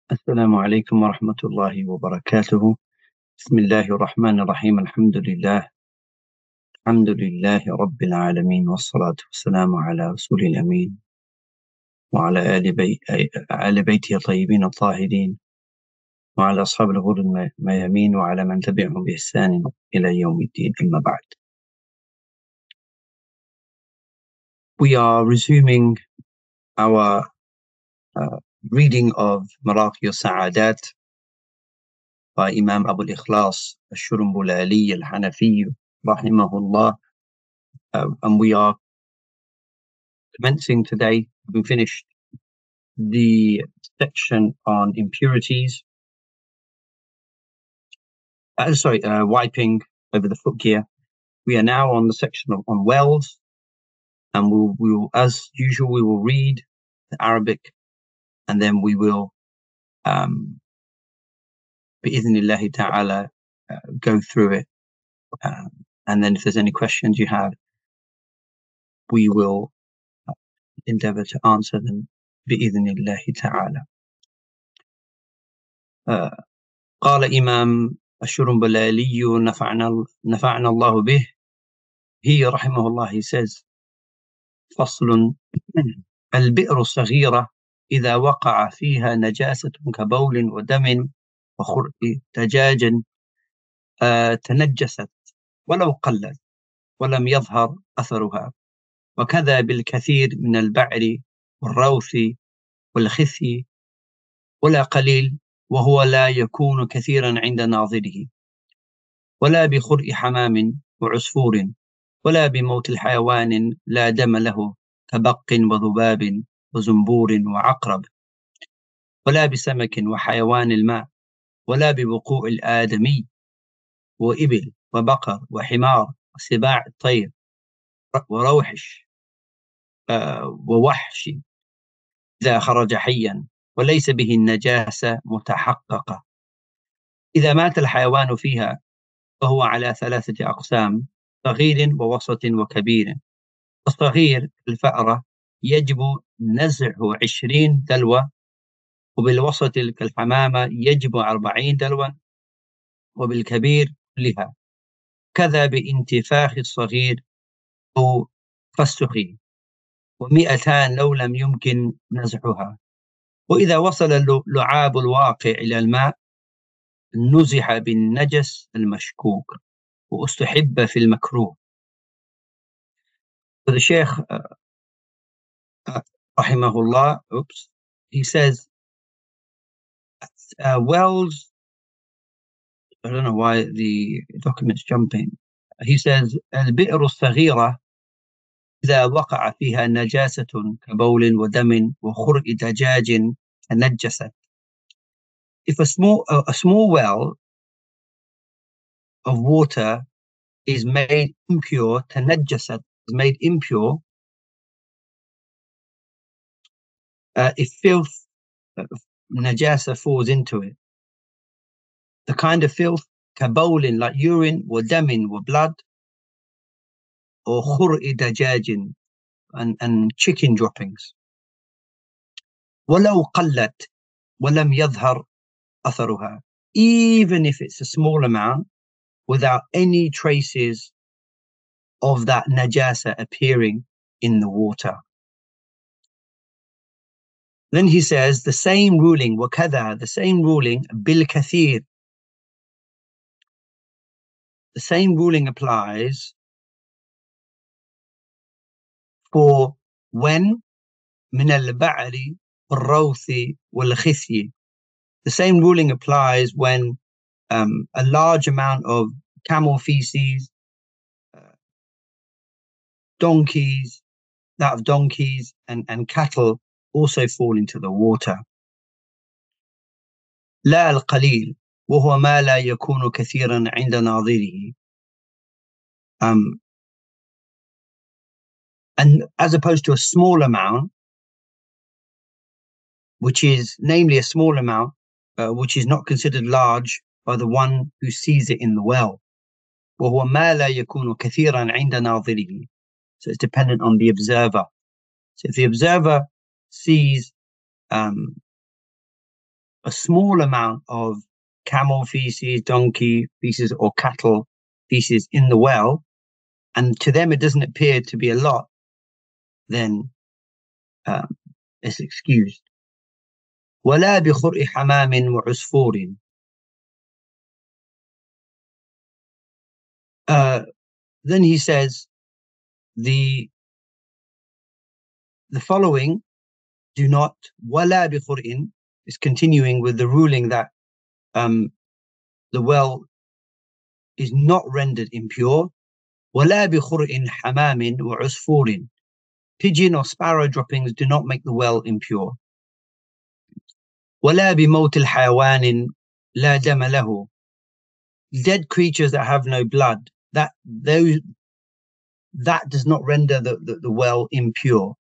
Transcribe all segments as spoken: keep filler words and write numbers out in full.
السلام عليكم ورحمة الله وبركاته. بسم الله الرحمن الرحيم. الحمد لله الحمد لله رب العالمين، والصلاة والسلام على رسول الأمين وعلى آل, بي... آل بيته الطيبين الطاهرين، وعلى أصحاب الغر الميامين، وعلى من تبعهم بإحسان إلى يوم الدين. أما بعد. We are resuming our uh, reading of Maraqi al-Sa'adat by Imam Abu al-Ikhlas al-Shurumbulali al-Hanafi rahimahullah, uh, and we are commencing today. We finished the section on impurities, uh, sorry, uh, wiping over the foot gear. We are now on the section of, on wells, and we'll, we will, as usual, we will read the Arabic, and then we will, um, bi'idhnillahi ta'ala, uh, go through it. Um, and then if there's any questions you have, we will endeavor to answer them bi'idhnillahi ta'ala. Uh, قال إمام الشرنبلالي نفعنا نفعنا الله به. He رحمه الله, he says, فصل: البئر الصغيرة إذا وقع فيها نجاسة كبول ودم وخرق دجاج آه تنجست ولو قلت ولم يظهر أثرها، وكذا بالكثير من البعر والروث والخثي ولا قليل، وهو لا يكون كثيرا عند ناظره، ولا بخرء حمام وعصفور، ولا بموت الحيوان لا دم له كبق وذباب وزنبور وعقرب، ولا بسمك وحيوان الماء، ولا بوقوع الآدمي وإبل وبقر وحمار وسباع الطير وروحش آه ووحش إذا خرج حيا وليس به النجاسة متحققة. إذا مات الحيوان فيها فهو على ثلاثة أقسام: صغير ووسط وكبير. الصغير الفأرة يجب نزعه عشرين دلوة، وبالوسط كالحمامة يجب أربعين دلوة، وبالكبير كلها. كذا بانتفاخ الصغير أو فسخه، ومئتان لو لم يمكن نزعها. وإذا وصل لعاب الواقع إلى الماء نزح بالنجس المشكوك، واستحب في المكروه. So the Sheikh uh, uh, rahimahullah, oops, he says uh, wells, I don't know why the document's jumping. He says البئر الصغيرة إذا وقع فيها نجاسة كبول ودم وخرق دجاج تنجست. If a small uh, a small well of water is made impure, تنجست, is made impure, uh, if filth, uh, najasa falls into it, the kind of filth, kabowlin, like urine, or damin, or blood, or khur'i dajajin, and, and chicken droppings. وَلَوْ قَلَّتْ وَلَمْ يَظْهَرْ أَثَرُهَا, even if it's a small amount, without any traces of that najasa appearing in the water. Then he says the same ruling, وَكَذَا, the same ruling, بِالْكَثِير, the same ruling applies for when من البعر والروث والخثي. The same ruling applies when um, a large amount of camel feces, uh, donkeys, that of donkeys and, and cattle also fall into the water. لا القليل وهو ما لا يكون كثيرا عند ناظره. Um, and as opposed to a small amount, which is namely a small amount, uh, which is not considered large by the one who sees it in the well. وهو ما لا يكون كثيرا عند ناظره. So it's dependent on the observer. So if the observer sees um, a small amount of camel feces, donkey feces, or cattle feces in the well, and to them it doesn't appear to be a lot, then um, it's excused. ولا بخرء حمام وعصفور. Uh, then he says the the following do not, ولا بخرء is continuing with the ruling that um, the well is not rendered impure. ولا بخرء حمام وعصفور. Pigeon or sparrow droppings do not make the well impure. ولا بموت الحيوان لا دم له. Dead creatures that have no blood, that those that does not render the, the, the well impure.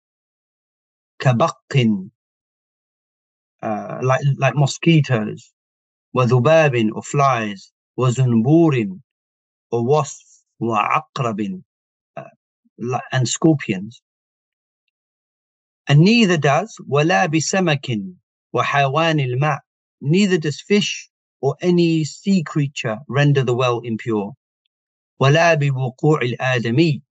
كبق, uh, like like mosquitoes, وذباب or flies, وزنبور or wasps, وعقرب uh, and scorpions. And neither does ولا بسمك وحيوان الماء. Neither does fish or any sea creature render the well impure. ولا بوقوع الآدمي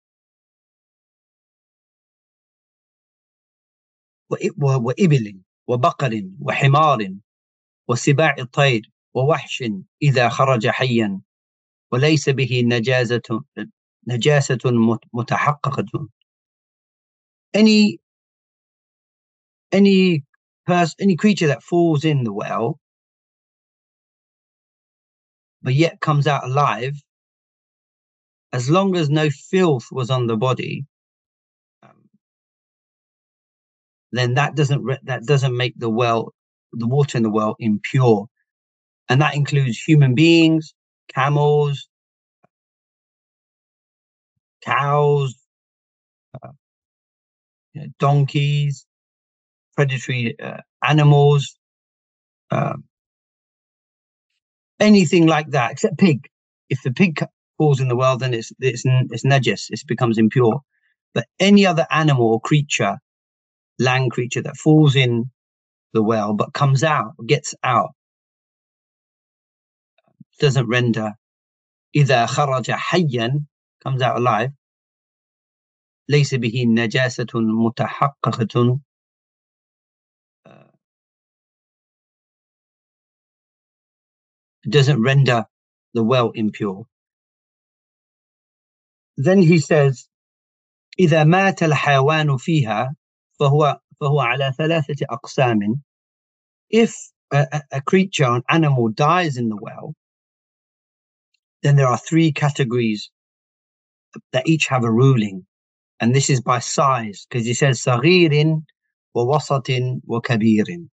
وإبل وبقر وحمار وسباع الطير ووحش إذا خرج حيا وليس به نجاسة نجاسة متحققة. Any any person, any creature that falls in the well but yet comes out alive, as long as no filth was on the body, um, then that doesn't that doesn't make the well, the water in the well, impure, and that includes human beings, camels, cows, uh, you know, donkeys, predatory uh, animals, um, anything like that, except pig. If the pig falls in the well, then it's it's it's najis, it becomes impure. But any other animal or creature, land creature that falls in the well but comes out, gets out, doesn't render. إذا خرج حيا, comes out alive. ليس به نجاسة متحققة. Uh, doesn't render the well impure. Then he says, إذا مات الحيوان فيها فهو فهو على ثلاثة أقسام. If a, a creature, an animal, dies in the well, then there are three categories that each have a ruling, and this is by size, because he says صغير ووسط وكبير.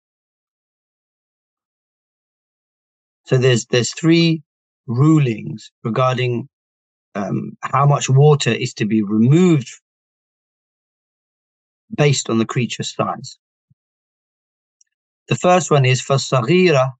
So there's there's three rulings regarding um, how much water is to be removed based on the creature's size. The first one is فالصغيرة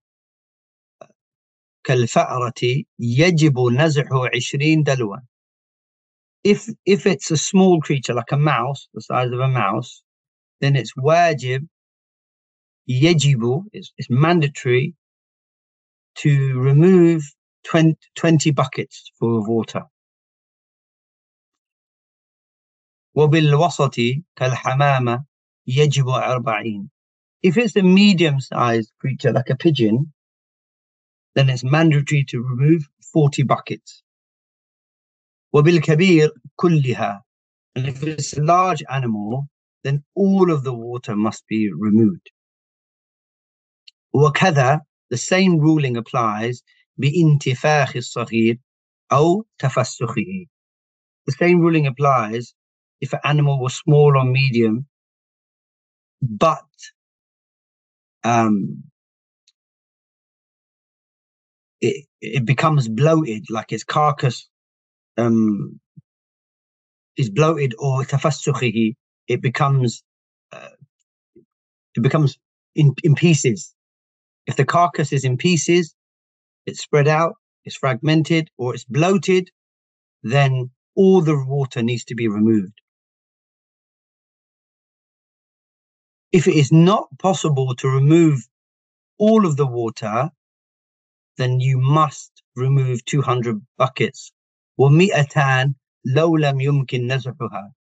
كالفأرة يجب نزعه عشرين دلوا. If if it's a small creature like a mouse, the size of a mouse, then it's wajib, yajibu, it's, it's mandatory to remove twenty, twenty buckets full of water. وبالوسط كالحمامة يجب أربعين. If it's a medium-sized creature like a pigeon, then it's mandatory to remove forty buckets. وبالكبير كلها. And if it's a large animal, then all of the water must be removed. وكذا, the same ruling applies بانتفاخ الصغير أو تفسخه. The same ruling applies if an animal was small or medium, but um, it, it becomes bloated, like its carcass um, is bloated, or tafassukhihi, it becomes uh, it becomes in, in pieces. If the carcass is in pieces, it's spread out, it's fragmented, or it's bloated, then all the water needs to be removed. If it is not possible to remove all of the water, then you must remove two hundred buckets. ومئتان لو لم يمكن نزحها.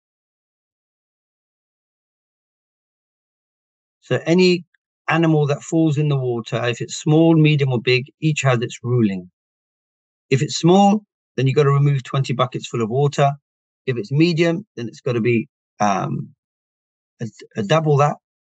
So any animal that falls in the water, if it's small, medium, or big, each has its ruling. If it's small, then you've got to remove twenty buckets full of water. If it's medium, then it's got to be um, a, a double that.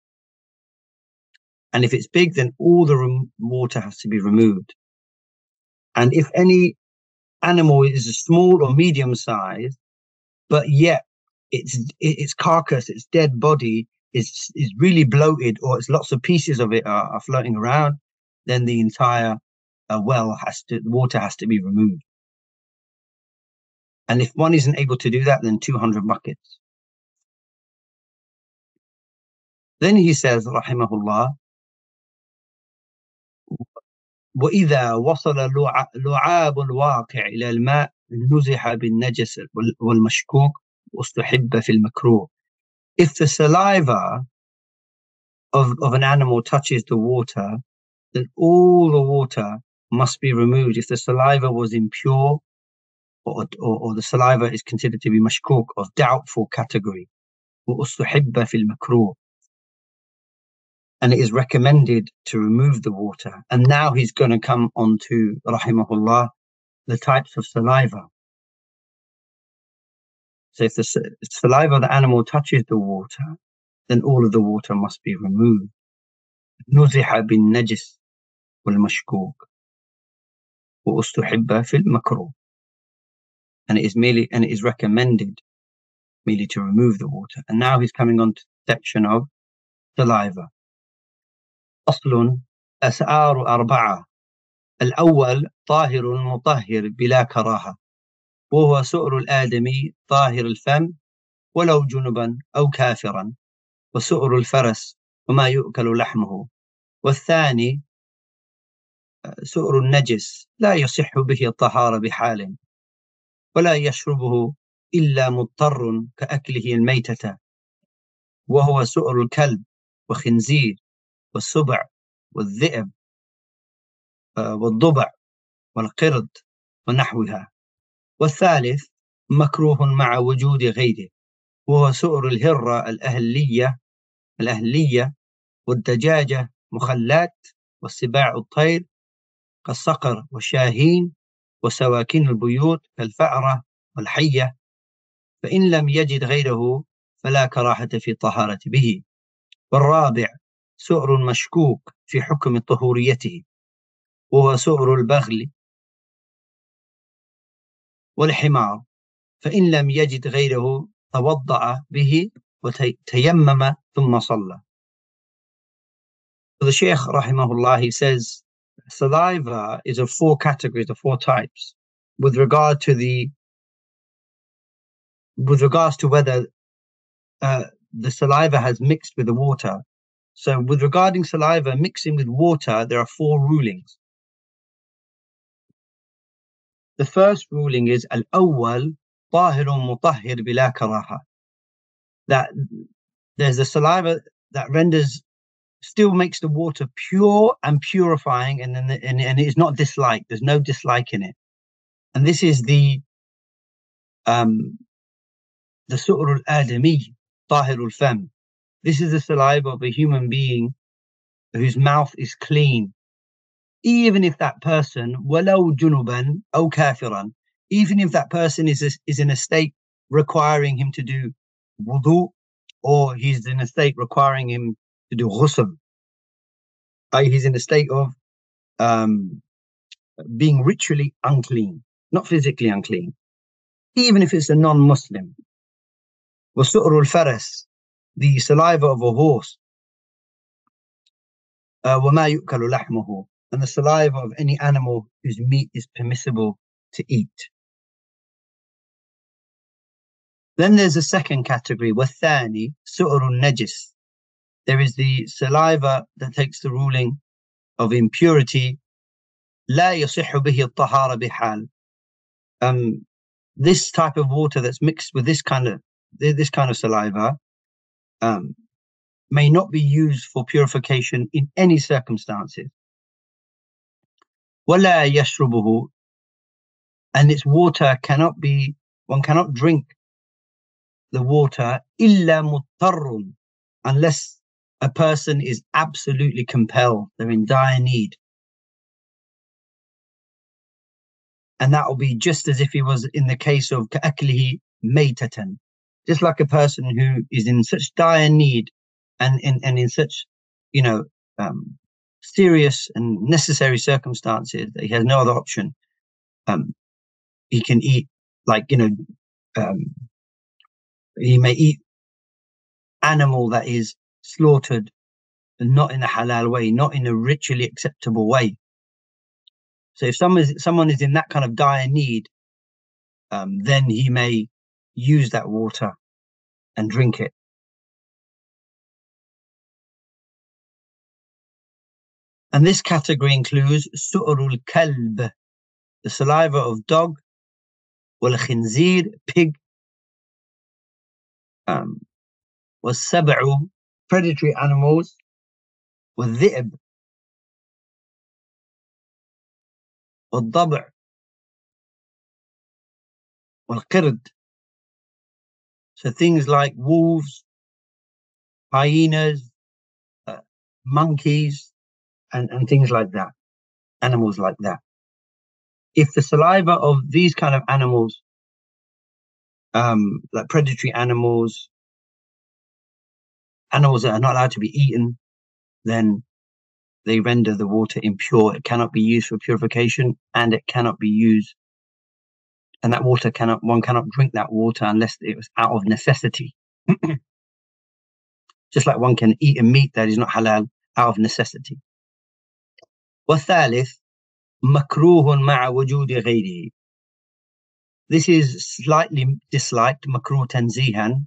And if it's big, then all the rem- water has to be removed. And if any animal is a small or medium size, but yet its its carcass, its dead body is is really bloated, or it's lots of pieces of it are, are floating around, then the entire uh, well has to, the water has to be removed. And if one isn't able to do that, then two hundred buckets. Then he says, rahimahullah, وإذا وصل لعاب الواقع إلى الماء نزح بالنجس والمشكوك واستحب في المكروه. If the saliva of, of an animal touches the water, then all the water must be removed. If the saliva was impure, or, or, or the saliva is considered to be mashkuk, of doubtful category, وأستحب في المكروه, and it is recommended to remove the water. And now he's going to come on to, rahimahullah, the types of saliva. So if the saliva of the animal touches the water, then all of the water must be removed. نزح بالنجس والمشكوك وأستحب في المكروه. And it is merely, and it is recommended merely to remove the water. And now he's coming on to the section of saliva. أصل أسعار أربعة. الأول طاهر مطهر بلا كراهة، وهو سؤر الآدمي طاهر الفم ولو جنبا أو كافرا، وسؤر الفرس وما يؤكل لحمه. والثاني سؤر النجس لا يصح به الطهارة بحال، ولا يشربه إلا مضطر كأكله الميتة، وهو سؤر الكلب وخنزير والسبع والذئب والضبع والقرد ونحوها. والثالث مكروه مع وجود غيره، وهو سؤر الهرة الأهلية الأهلية والدجاجة مخلات والسباع الطير كالصقر والشاهين وسواكين البيوت كالفأرة والحية، فإن لم يجد غيره فلا كراهة في الطهارة به. والرابع سؤر مشكوك في حكم طهوريته، وهو سؤر البغل والحمار، فإن لم يجد غيره توضأ به وتيمم ثم صلى. So the Shaykh rahimahullah, he says saliva is of four categories, of four types, with regard to the with regards to whether uh, the saliva has mixed with the water. So with regarding saliva mixing with water, there are four rulings. The first ruling is al-awwal tahirun mutahhir bila karaha, that there's a saliva that renders, still makes the water pure and purifying, and then and, and it is not disliked. There's no dislike in it. And this is the um the su'r al-adami, tahir al-fam. This is the saliva of a human being whose mouth is clean, even if that person, walau junuban aw kafiran, even if that person is a, is in a state requiring him to do wudu, or he's in a state requiring him to do ghusl, i.e. he's in a state of um, being ritually unclean, not physically unclean, even if it's a non-Muslim. وَسُؤْرُ الْفَرَسِ, the saliva of a horse, uh, وَمَا يُؤْكَلُ لَحْمُهُ, and the saliva of any animal whose meat is permissible to eat. Then there's a second category, وَالثَّانِي سُؤْرُ النَّجِسِ. There is the saliva that takes the ruling of impurity. لا يصح به الطهارة بحال. Um, this type of water that's mixed with this kind of this kind of saliva, um, may not be used for purification in any circumstances. وَلَا يَشْرُبُهُ, and its water cannot be, one cannot drink the water إِلَّا مُضْطَرٌ, unless a person is absolutely compelled, they're in dire need. And that will be just as if he was in the case of كَأَكْلِهِ مَيْتَةً, just like a person who is in such dire need and in, and in such, you know, um, serious and necessary circumstances that he has no other option. Um, he can eat, like, you know, um, he may eat animal that is slaughtered not in a halal way, not in a ritually acceptable way. So if someone is, someone is in that kind of dire need, um, then he may use that water and drink it. And this category includes su'rul kalb, the saliva of dog, wal khinzir, pig, um, was sab'u, predatory animals, wal dhi'b, wal dab', wal qird. So things like wolves, hyenas, uh, monkeys, and, and things like that, animals like that. If the saliva of these kind of animals, um, like predatory animals, animals that are not allowed to be eaten, then they render the water impure. It cannot be used for purification, and it cannot be used, and that water cannot, one cannot drink that water unless it was out of necessity. Just like one can eat a meat that is not halal out of necessity. وَالثالث مكروه مع وجود غيره. This is slightly disliked, makruh tanzihan,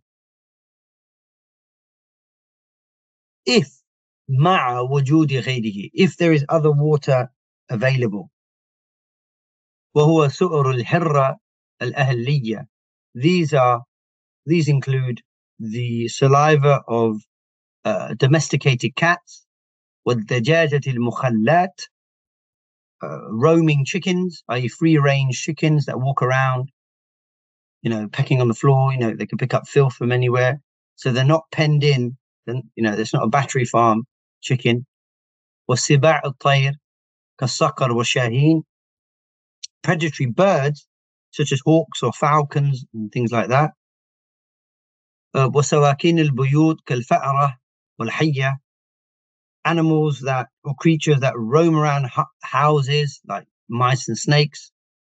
if مع وجود غيره, if there is other water available. وهو سؤر الحرة الأهلية. These are, these include the saliva of uh, domesticated cats, والدجاجة المخلات, uh, roaming chickens, that is free-range chickens that walk around, you know, pecking on the floor. You know, they can pick up filth from anywhere, so they're not penned in. Then, you know, there's not a battery farm chicken. والسباع الطير كالصقر والشاهين, predatory birds such as hawks or falcons and things like that. وسواكين البيوت كالفأرة والحية, animals that, or creatures that roam around houses like mice and snakes.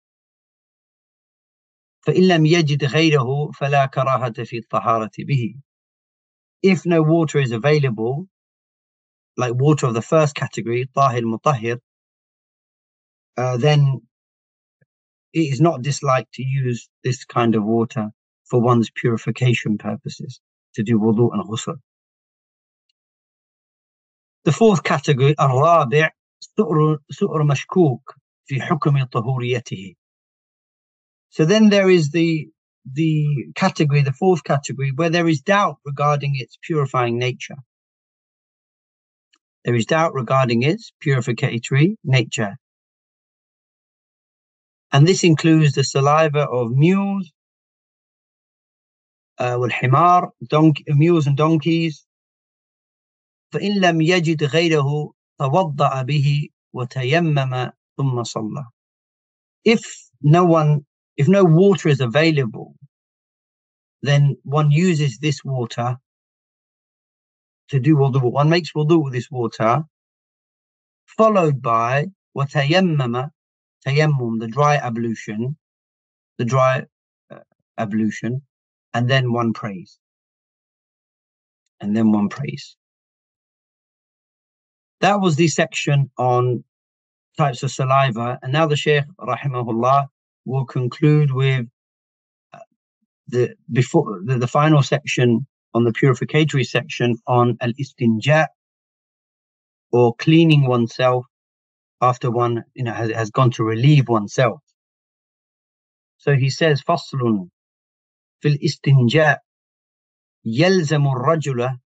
فإن لم يجد غيره فلا كراهة في الطهارة به. If no water is available, like water of the first category, طاهر مطهر, uh, then it is not disliked to use this kind of water for one's purification purposes, to do wudu and ghusl. The fourth category, الرابع سؤر مشكوك في حكم طهوريته. So then there is the the category, the fourth category, where there is doubt regarding its purifying nature. There is doubt regarding its purificatory nature. And this includes the saliva of mules, uh, والحمار, donkey, mules and donkeys. فإن لم يجد غيره توضأ به وتيمم ثم صلى. If no one, if no water is available, then one uses this water to do wudu. One makes wudu with this water, followed by وتيمم, tayammum, the dry ablution, the dry uh, ablution, and then one prays. And then one prays. That was the section on types of saliva. And now the Shaykh, rahimahullah, will conclude with the before the, the final section on the purificatory section on al-istinja, or cleaning oneself after one, you know, has, has gone to relieve oneself. So he says, فصل في الاستنجاء يلزم الرجل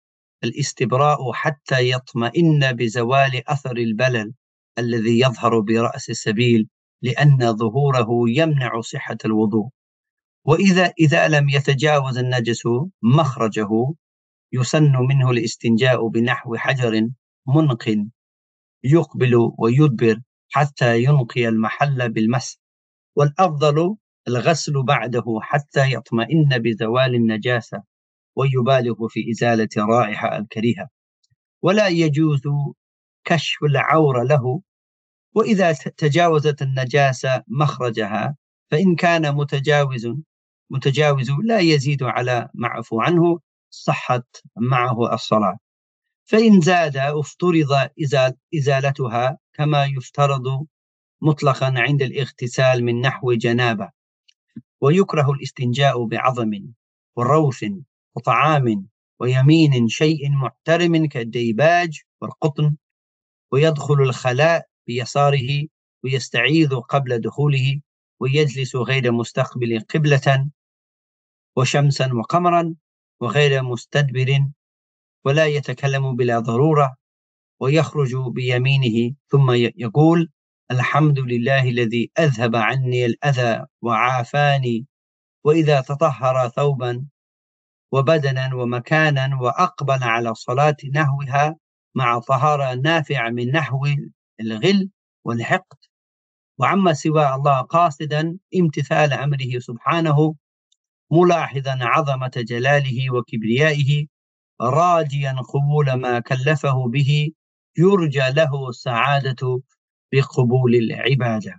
الاستبراء حتى يطمئن بزوال أثر البلل الذي يظهر برأس السبيل، لأن ظهوره يمنع صحة الوضوء. وإذا إذا لم يتجاوز النجس مخرجه يسن منه الاستنجاء بنحو حجر منق يقبل ويدبر حتى ينقي المحل بالمس، والأفضل الغسل بعده حتى يطمئن بزوال النجاسة ويبالغ في إزالة الرائحة الكريهة. ولا يجوز كشف العورة له. وإذا تجاوزت النجاسة مخرجها فإن كان متجاوز متجاوز لا يزيد على معفو عنه صحت معه الصلاة. فإن زاد افترض إزال إزالتها كما يفترض مطلقا عند الاغتسال من نحو جنابة. ويكره الاستنجاء بعظم وروث وطعام ويمين شيء محترم كالديباج والقطن، ويدخل الخلاء بيساره ويستعيذ قبل دخوله، ويجلس غير مستقبل قبلة وشمسا وقمرا وغير مستدبر، ولا يتكلم بلا ضرورة، ويخرج بيمينه ثم يقول الحمد لله الذي أذهب عني الأذى وعافاني. وإذا تطهر ثوبا وبدنا ومكانا وأقبل على الصلاة نحوها مع طهارة نافع من نحو الغل والحقد وعما سوى الله قاصدا امتثال أمره سبحانه ملاحظا عظمة جلاله وكبريائه راجيا قبول ما كلفه به يرجى له السعادة بقبول العبادة.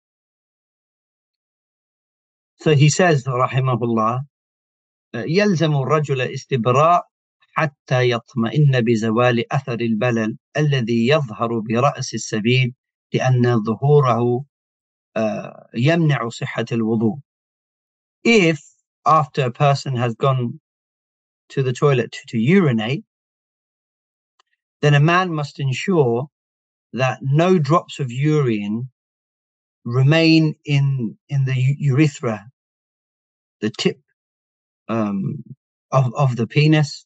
So he says rahimahullah, يلزم الرجل استبراء حتى يطمئن بزوال أثر البلل الذي يظهر برأس السبيل، لأن ظهوره يمنع صحة الوضوء. If after a person has gone to the toilet to, to urinate, then a man must ensure that no drops of urine remain in, in the urethra, the tip um, of, of the penis.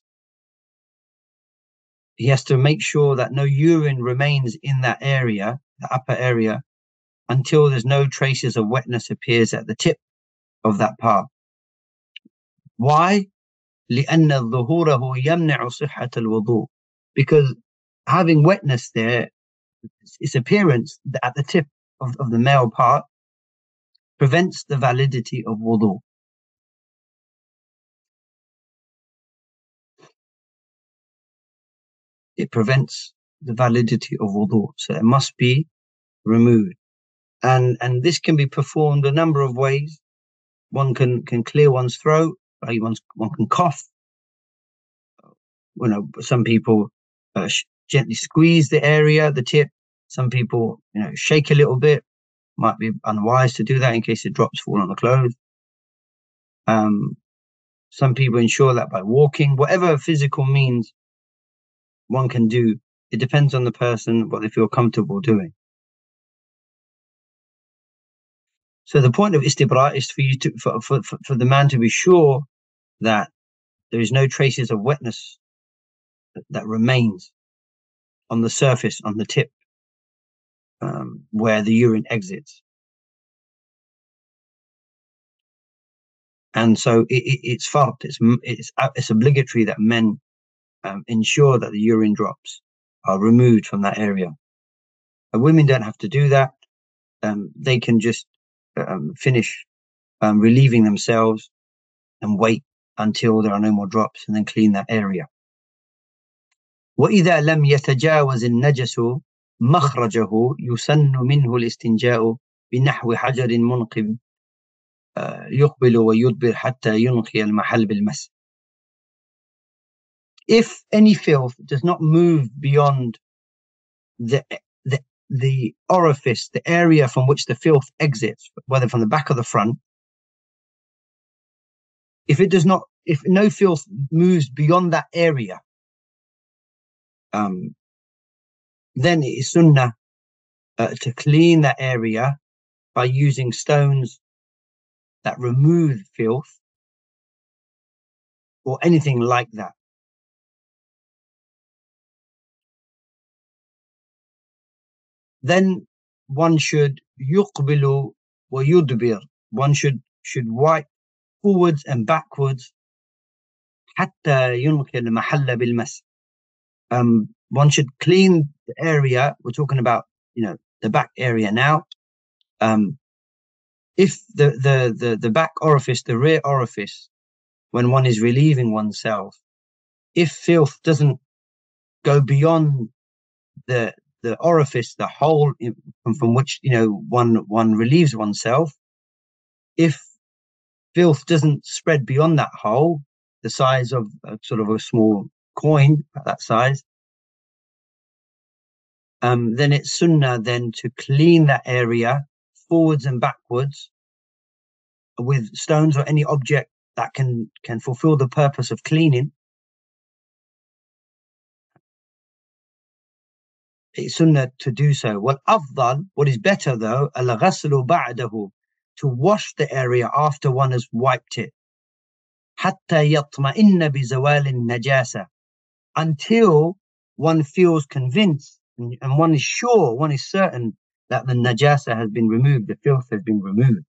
He has to make sure that no urine remains in that area, the upper area, until there's no traces of wetness appears at the tip of that part. Why? لأن ظهوره يمنع صحة الوضوء. Because having wetness there, its appearance at the tip of, of the male part prevents the validity of wudu. It prevents the validity of wudu. So it must be removed. And and this can be performed a number of ways. One can, can clear one's throat, right? one, one can cough. You know, some people uh, sh- gently squeeze the area, the tip. Some people, you know, shake a little bit. Might be unwise to do that in case it drops fall on the clothes. Um, some people ensure that by walking, whatever physical means one can do. It depends on the person, what they feel comfortable doing. So the point of istibra is for you to, for, for, for the man to be sure that there is no traces of wetness that, that remains on the surface, on the tip, um, where the urine exits. And so it, it, it's fard, it's, it's, it's obligatory that men um, ensure that the urine drops are removed from that area. And women don't have to do that. Um, they can just um, finish um, relieving themselves and wait until there are no more drops and then clean that area. وإذا لم يتجاوز النجس مخرجه يسن منه الاستنجاء بنحو حجر منقب يقبل ويدبر حتى ينقي المحل بالمس. If any filth does not move beyond the, the the orifice, the area from which the filth exits, whether from the back or the front, if it does not, if no filth moves beyond that area, um, then it is sunnah uh, to clean that area by using stones that remove filth or anything like that. then one should يقبل ويدبر. One should should wipe forwards and backwards حتى ينقي المحل بالمسح. Um, one should clean the area. We're talking about, you know, the back area now. Um, if the, the, the, the back orifice, the rear orifice, when one is relieving oneself, if filth doesn't go beyond the the orifice, the hole in, from, from which, you know, one one relieves oneself, if filth doesn't spread beyond that hole, the size of a, sort of a small coin, that size, um, then it's sunnah then to clean that area forwards and backwards with stones or any object that can can fulfill the purpose of cleaning. It's sunnah to do so. Well, afdal, what is better though, al-ghaslu ba'dahu, to wash the area after one has wiped it. Hatta yatma'inna bi zawal najasa, until one feels convinced and, and one is sure, one is certain that the najasa has been removed, the filth has been removed.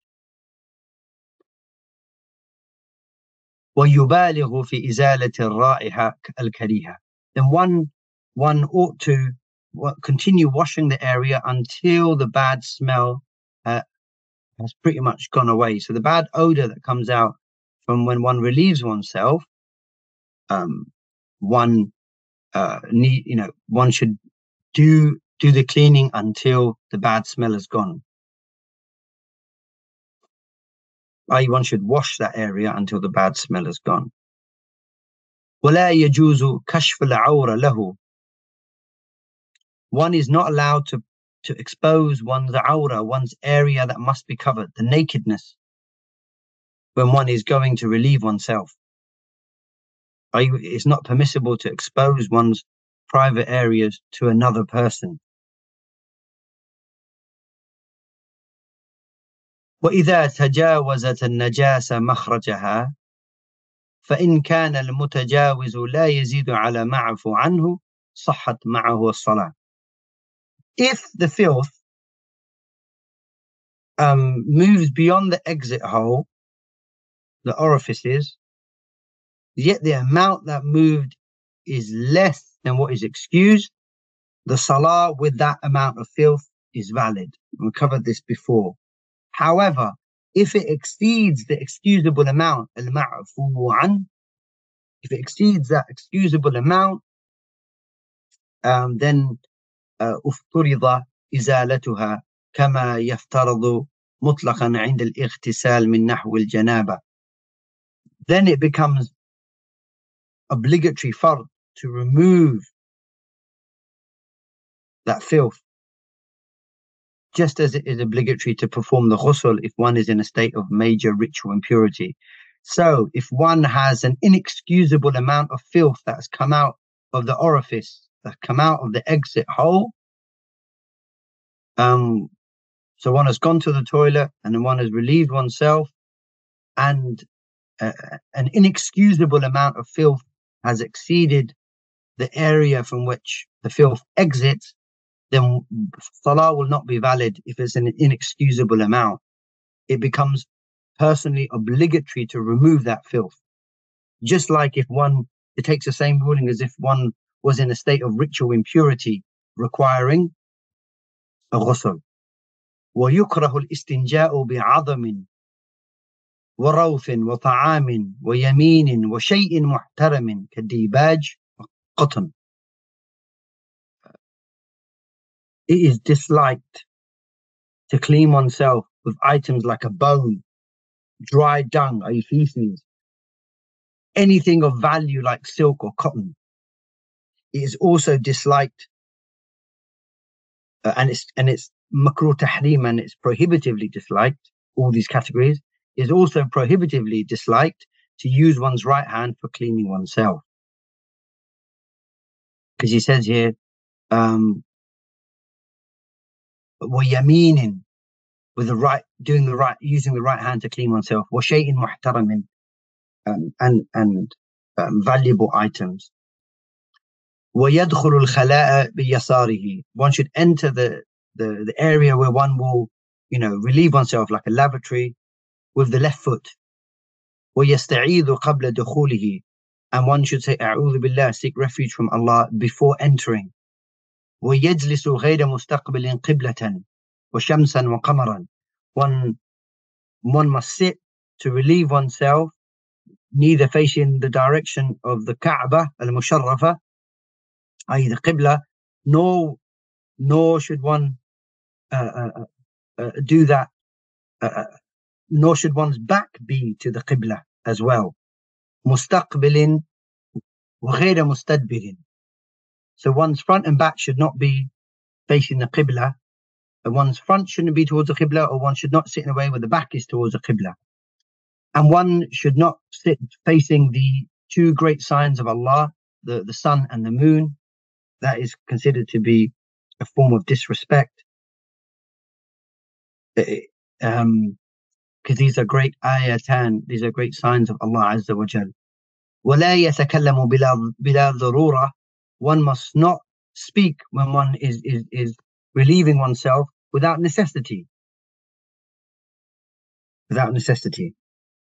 وَيُبَالِغُ فِي إِزَالَةِ الرَّائِحَةِ الْكَرِيهَةِ. Then one one ought to continue washing the area until the bad smell uh, has pretty much gone away. So the bad odor that comes out from when one relieves oneself, um, one uh, need, you know, one should do do the cleaning until the bad smell is gone. that is, one should wash that area until the bad smell is gone. وَلَا يَجُوزُ كَشْفُ الْعَوْرَ لَهُ. One is not allowed to, to expose one's awra, one's area that must be covered, the nakedness, when one is going to relieve oneself. It's not permissible to expose one's private areas to another person. وَإِذَا تَجَاوَزَتْ النَّجَاسَ مَخْرَجَهَا فَإِنْ كَانَ الْمُتَجَاوِزُ لَا يَزِيدُ عَلَى مَعْفُ عَنْهُ صَحَّتْ مَعَهُ الصَّلَاةُ. If the filth um, moves beyond the exit hole, the orifices, yet the amount that moved is less than what is excused, the salah with that amount of filth is valid. We covered this before. However, if it exceeds the excusable amount, al-ma'fu an, if it exceeds that excusable amount, um, then افترض إزالتها كما يفترض مطلقا عند الاغتسال من نحو الجنابة. Then it becomes obligatory fard to remove that filth, just as it is obligatory to perform the ghusl if one is in a state of major ritual impurity. So if one has an inexcusable amount of filth that's come out of the orifice, that come out of the exit hole, um, so one has gone to the toilet and then one has relieved oneself, and uh, an inexcusable amount of filth has exceeded the area from which the filth exits, then salah will not be valid if it's an inexcusable amount. It becomes personally obligatory to remove that filth. Just like if one, it takes the same ruling as if one was in a state of ritual impurity requiring a ghusl. وَيُكْرَهُ الْإِسْتِنْجَاءُ بِعَظَمٍ وَرَوْثٍ وَطَعَامٍ وَيَمِينٍ وَشَيْءٍ مُحْتَرَمٍ كَالدِّيبَاجِ وَقَطْنٍ. It is disliked to clean oneself with items like a bone, dry dung, or feces, anything of value like silk or cotton. It is also disliked, uh, and it's and it's makruh tahrim, and it's prohibitively disliked. All these categories is also prohibitively disliked to use one's right hand for cleaning oneself, because he says here, um, وَيَمِينٍ, with the right, doing the right, using the right hand to clean oneself. وَشَيْءٍ مُحْتَرَمٍ, um, and and um, valuable items. وَيَدْخُلُ الْخَلَاءَ بِيَسَارِهِ, one should enter the the, the area where one will, you know, relieve oneself, like a lavatory, with the left foot. وَيَسْتَعِيذُ قَبْلَ دُخُولِهِ, and one should say أعوذ بالله, seek refuge from Allah before entering. وَيَجْلِسُ غَيْرَ مُسْتَقْبِلٍ قِبْلَةً وَشَمْسًا وَقَمَرًا, one one must sit to relieve oneself, neither facing the direction of the Kaaba al-Musharrafa, that is the Qibla, nor nor should one uh, uh, uh, do that, uh, nor should one's back be to the Qibla as well. مستقبل وغير مستدبر, so one's front and back should not be facing the Qibla, and one's front shouldn't be towards the Qibla, or one should not sit in a way where the back is towards the Qibla. And one should not sit facing the two great signs of Allah, the, the sun and the moon. That is considered to be a form of disrespect. It, um, because these are great ayatan, these are great signs of Allah Azza wa Jal. وَلَا يَتَكَلَّمُ بِلَا, بِلَا ضَرُورَةٍ, one must not speak when one is, is, is relieving oneself without necessity. Without necessity.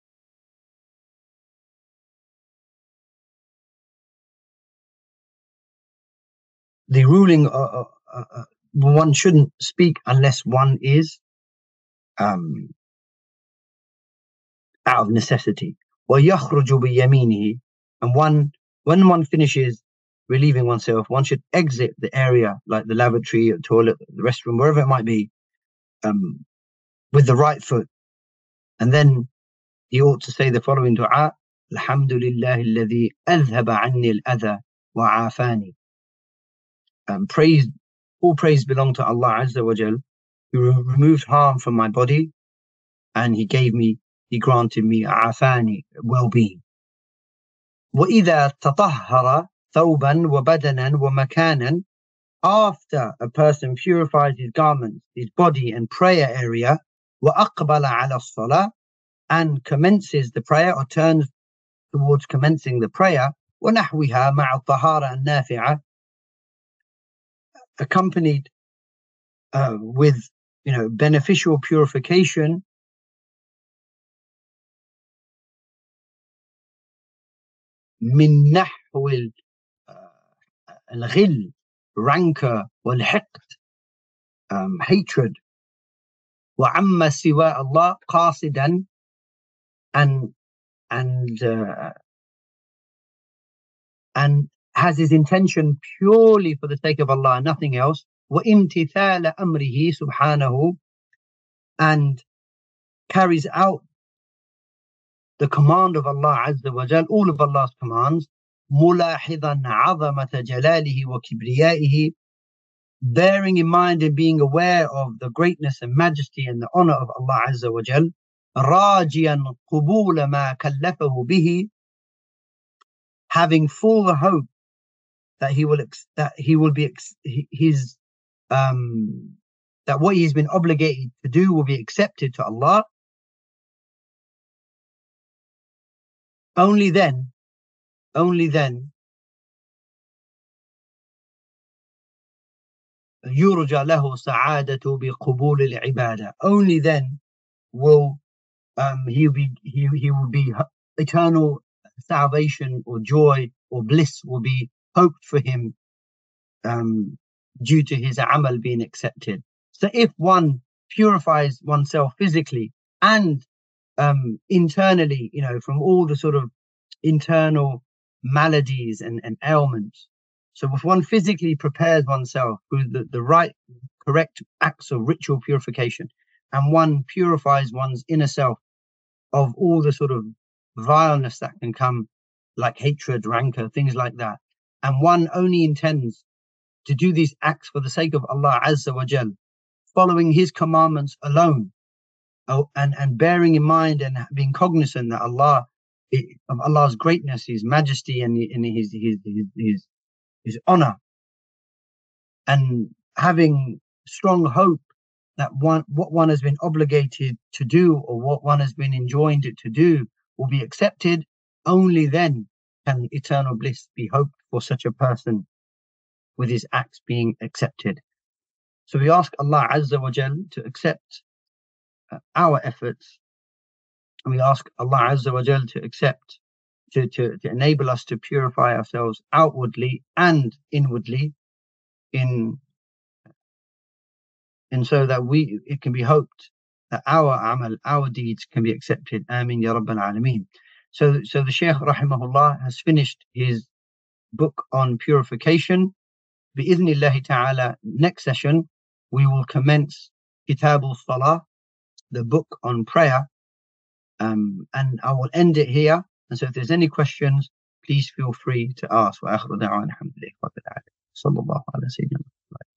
The ruling, uh, uh, uh, one shouldn't speak unless one is um, out of necessity. وَيَخْرُجُ بِيَمِينِهِ, and one, when one finishes relieving oneself, one should exit the area, like the lavatory, or toilet, the restroom, wherever it might be, um, with the right foot. And then he ought to say the following dua: Alhamdulillah alladhi adhhaba anni al-adha wa afani. Um, praise, all praise belong to Allah Azza wa Jal, who re- removed harm from my body, and he gave me, he granted me afani, well-being. وَإِذَا تَطَهَّرَ ثَوْبًا وَبَدَنًا وَمَكَانًا, after a person purifies his garments, his body and prayer area, وَأَقْبَلَ عَلَى الصَّلَاةِ, and commences the prayer, or turns towards commencing the prayer, وَنَحْوِهَا مَعَ الطَّهَارَةِ النَّافِعَةِ, accompanied uh, with, you know, beneficial purification, من نحو الغل, rancor, والحقد, um, hatred, وعما سوى الله قاصدا, and and uh, and has his intention purely for the sake of Allah, nothing else. وامتثال أمره سبحانه, and carries out the command of Allah Azza wa Jal, all of Allah's commands. ملاحظا عظمة جلاله وكبريائه, bearing in mind and being aware of the greatness and majesty and the honor of Allah Azza wa Jal. راجيا قبول ما كلفه به, having full hope that he will that he will be his um that what he's been obligated to do will be accepted to Allah. Only then, only then, يرجى له سعادة بقبول العبادة. Only then will um he be he he will be eternal salvation or joy or bliss will be hoped for him, um due to his amal being accepted. So if one purifies oneself physically and um internally, you know, from all the sort of internal maladies and, and ailments, so if one physically prepares oneself through the, the right correct acts of ritual purification, and one purifies one's inner self of all the sort of vileness that can come, like hatred, rancor, things like that, and one only intends to do these acts for the sake of Allah Azza wa Jal, following his commandments alone, oh, and, and bearing in mind and being cognizant that Allah, of Allah's greatness, his majesty, and, and his, his, his, his, his honor, and having strong hope that one, what one has been obligated to do, or what one has been enjoined to do, will be accepted. Only then can eternal bliss be hoped for such a person, with his acts being accepted. So we ask Allah Azza wa Jal to accept uh, our efforts, and we ask Allah Azza wa Jal to accept, to, to, to enable us to purify ourselves outwardly and inwardly, in, in so that we, it can be hoped that our amal, our deeds can be accepted. Ameen ya Rabbal Alameen. So, so the Shaykh rahimahullah has finished his book on purification. Bi-idhnillahi ta'ala, next session we will commence Kitab al-Salah, the book on prayer, um, and I will end it here. And so if there's any questions, please feel free to ask. Wa akhiru da'wana alhamdulillahi rabbil alamin. Sallallahu ala sayyidina